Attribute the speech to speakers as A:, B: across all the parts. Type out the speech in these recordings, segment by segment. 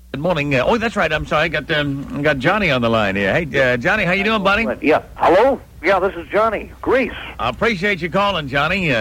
A: Good morning. That's right. I'm sorry. I got Johnny on the line here. Hey, Johnny, how you doing, buddy?
B: Yeah. Hello? Yeah, this is Johnny. Grease.
A: I appreciate you calling, Johnny.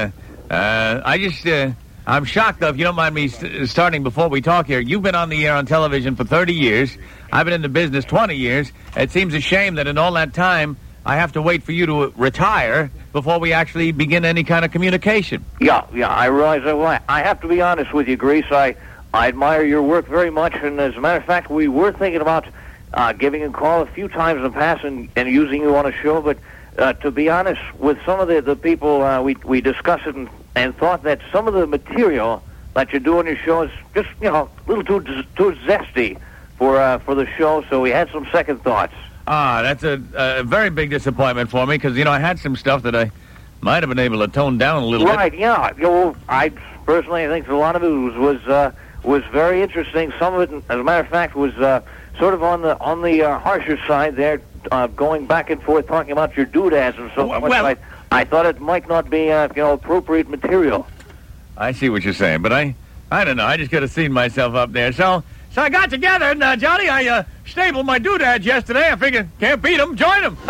A: I'm shocked, though, if you don't mind me starting before we talk here. You've been on the air on television for 30 years. I've been in the business 20 years. It seems a shame that in all that time, I have to wait for you to retire before we actually begin any kind of communication.
B: Yeah, I realize that. Well, I have to be honest with you, Grease. I admire your work very much, and as a matter of fact, we were thinking about giving a call a few times in the past and using you on a show, but to be honest, with some of the people, we discussed it and thought that some of the material that you do on your show is just, a little too zesty for the show, so we had some second thoughts.
A: That's a very big disappointment for me, because, I had some stuff that I might have been able to tone down a little bit.
B: Right, yeah. I personally think a lot of it was very interesting. Some of it, as a matter of fact, was sort of on the harsher side there, going back and forth talking about your doodads and so on.
A: Well,
B: I thought it might not be appropriate material.
A: I see what you're saying, but I don't know. I just could have seen myself up there. So I got together, and Johnny, I stabled my doodads yesterday. I figured, can't beat them, join them.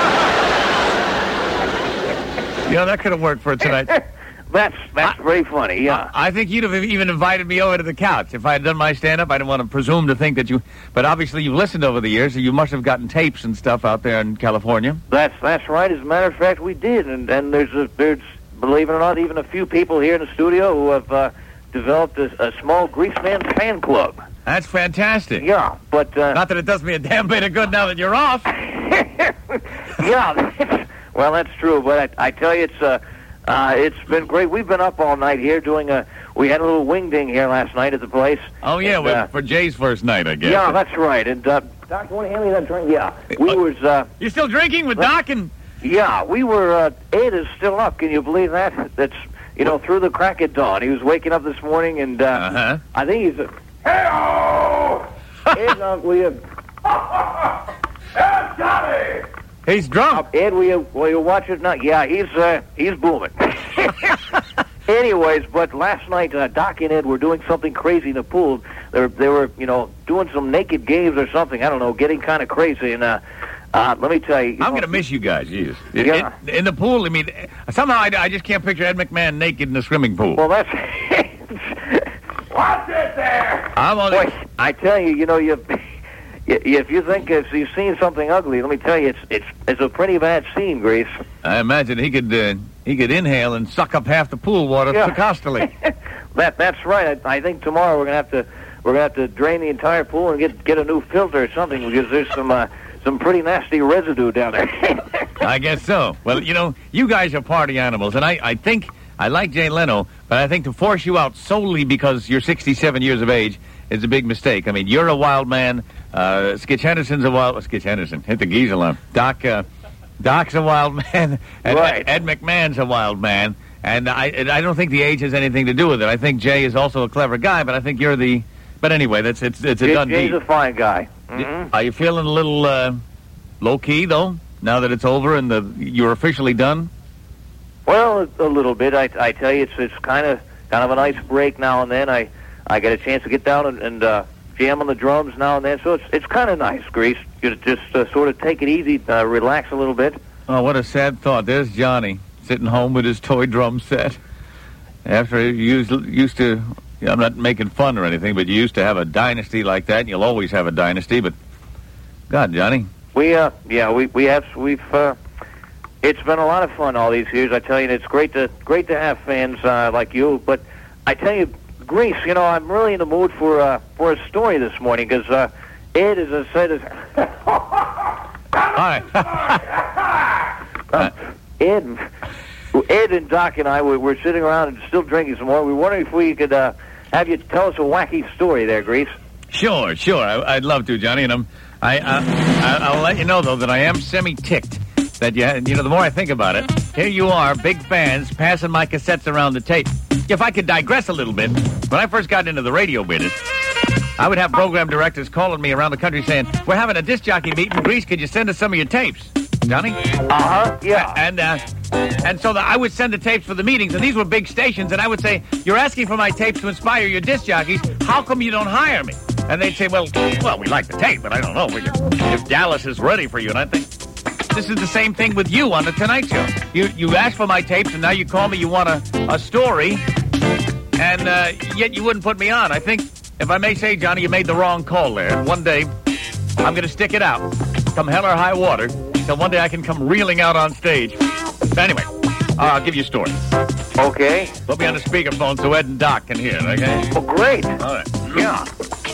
A: That could have worked for tonight.
B: That's very funny, yeah.
A: I think you'd have even invited me over to the couch. If I had done my stand-up, I didn't want to presume to think that you... But obviously you've listened over the years, so you must have gotten tapes and stuff out there in California.
B: That's right. As a matter of fact, we did. And there's, believe it or not, even a few people here in the studio who have developed a small Greaseman fan club.
A: That's fantastic.
B: Yeah, but...
A: not that it does me a damn bit of good now that you're off.
B: Yeah, well, that's true. But I tell you, it's been great. We've been up all night here doing we had a little wing ding here last night at the place.
A: Oh, yeah, and, for Jay's first night, I guess.
B: Yeah, that's right. And, Doc, you want to hand me that drink? Yeah.
A: You still drinking with Doc and...
B: Yeah, we were, Ed is still up. Can you believe that? That's, through the crack of dawn. He was waking up this morning and, I think he's hey-oh! Ed, will you...
C: Ed, Johnny!
A: He's drunk.
B: Ed, will you watch it now? Yeah, he's booming. Anyways, but last night, Doc and Ed were doing something crazy in the pool. They were, doing some naked games or something. I don't know, getting kind of crazy. And let me tell you,
A: I'm going to miss you guys. Jeez.
B: Yeah.
A: In the pool. I mean, somehow I just can't picture Ed McMahon naked in the swimming pool.
B: Well, that's
C: watch it there.
B: Boy, I tell you, if you think if you've seen something ugly, let me tell you, it's a pretty bad scene, Grease.
A: I imagine he could inhale and suck up half the pool water costly.
B: That's right. I think tomorrow we're gonna have to drain the entire pool and get a new filter or something, because there's some pretty nasty residue down there.
A: I guess so. Well, you guys are party animals, and I think I like Jay Leno, but I think to force you out solely because you're 67 years of age is a big mistake. I mean, you're a wild man. Skitch Henderson's a wild... Skitch Henderson. Hit the geese alarm. Doc's a wild man. And
B: right.
A: Ed McMahon's a wild man. And I don't think the age has anything to do with it. I think Jay is also a clever guy, but I think you're the... But anyway, it's a done deal.
B: Jay's a fine guy. Mm-hmm.
A: Are you feeling a little low-key, though, now that it's over and you're officially done?
B: Well, a little bit. I tell you, it's kind of a nice break now and then. I get a chance to get down and jam on the drums now and then, so it's kind of nice, Grease. You just sort of take it easy, relax a little bit.
A: Oh, what a sad thought. There's Johnny sitting home with his toy drum set. After you used to, I'm not making fun or anything, but you used to have a dynasty like that, and you'll always have a dynasty. But God, Johnny,
B: we've it's been a lot of fun all these years. I tell you, and it's great to have fans like you. But I tell you, Grease, I'm really in the mood for a story this morning, because Ed, as I said, is...
A: Hi.
B: Ed and Doc and I were sitting around and still drinking some more. We were wondering if we could have you tell us a wacky story there, Grease.
A: Sure. I'd love to, Johnny, and I'll let you know, though, that I am semi-ticked. That the more I think about it, here you are, big fans, passing my cassettes around the tape. If I could digress a little bit, when I first got into the radio business, I would have program directors calling me around the country saying, "We're having a disc jockey meeting. Grease, could you send us some of your tapes?" Johnny?
B: Yeah.
A: And so I would send the tapes for the meetings, and these were big stations, and I would say, "You're asking for my tapes to inspire your disc jockeys. How come you don't hire me?" And they'd say, well, we like the tape, but I don't know if Dallas is ready for you. And I think this is the same thing with you on The Tonight Show. You asked for my tapes, and now you call me, you want a story, and yet you wouldn't put me on. I think, if I may say, Johnny, you made the wrong call there. And one day, I'm going to stick it out, come hell or high water, till one day I can come reeling out on stage. But anyway, I'll give you a story.
B: Okay.
A: Put me on the speakerphone so Ed and Doc can hear it, okay?
B: Oh, great.
A: All right.
B: Yeah.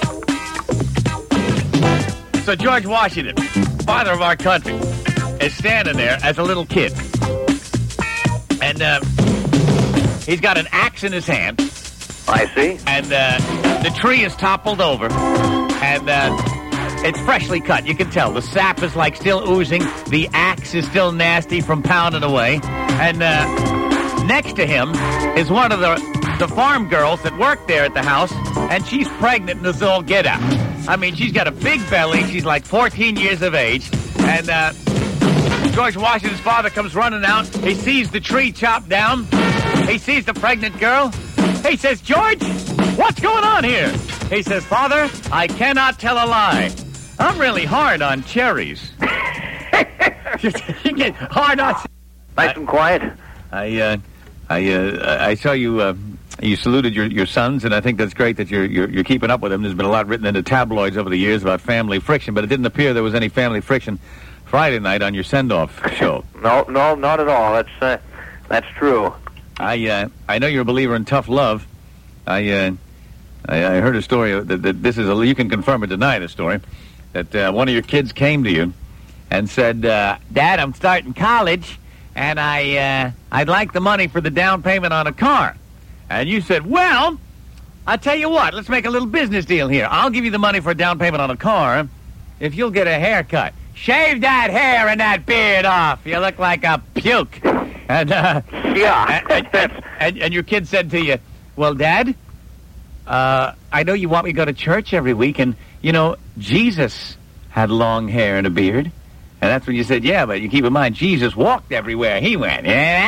A: So George Washington, father of our country, is standing there as a little kid. And he's got an axe in his hand.
B: I see.
A: And the tree is toppled over. And it's freshly cut. You can tell. The sap is like still oozing. The axe is still nasty from pounding away. And next to him is one of the farm girls that work there at the house. And she's pregnant and is all get out. I mean, she's got a big belly. She's like 14 years of age. And George Washington's father comes running out. He sees the tree chopped down. He sees the pregnant girl. He says, George, what's going on here? He says, Father, I cannot tell a lie. I'm really hard on cherries. You get hard on...
B: Nice and quiet.
A: I saw you... You saluted your sons, and I think that's great that you're keeping up with them. There's been a lot written in the tabloids over the years about family friction, but it didn't appear there was any family friction Friday night on your send-off show.
B: No, not at all. That's true.
A: I know you're a believer in tough love. I heard a story that this is you can confirm or deny the story that one of your kids came to you and said, Dad, I'm starting college, and I'd like the money for the down payment on a car. And you said, well, I'll tell you what, let's make a little business deal here. I'll give you the money for a down payment on a car if you'll get a haircut. Shave that hair and that beard off. You look like a puke. And
B: yeah.
A: And your kid said to you, well, Dad, I know you want me to go to church every week, and, you know, Jesus had long hair and a beard. And that's when you said, yeah, but you keep in mind, Jesus walked everywhere he went.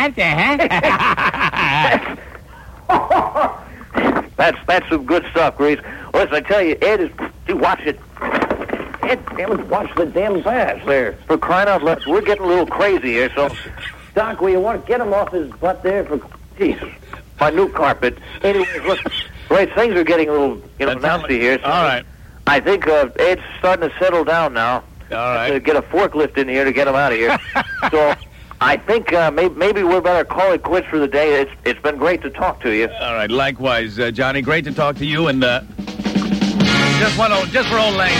B: That's some good stuff, Grace. Listen, I tell you, Ed is... Watch it. Ed, damn it, watch the damn pass there. For crying out loud, we're getting a little crazy here, so... Doc, will you want to get him off his butt there for... Jesus, my new carpet. Anyways, look, Grace, things are getting a little, nasty here. So
A: all right.
B: I think Ed's starting to settle down now.
A: All right.
B: To get a forklift in here to get him out of here. So... I think maybe we better call it quits for the day. It's been great to talk to you.
A: All right, likewise, Johnny. Great to talk to you. And just for old lang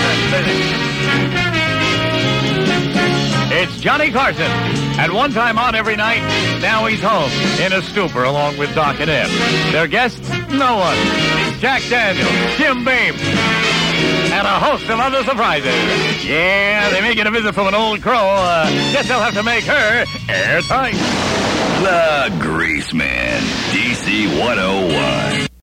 A: syne. It's Johnny Carson. At one time on every night, now he's home in a stupor along with Doc and Ed. Their guests, no one. Jack Daniels, Jim Beam, and a host of other surprises. Yeah, they may get a visit from an old crow. Guess they'll have to make her airtight.
C: The Greaseman, DC 101.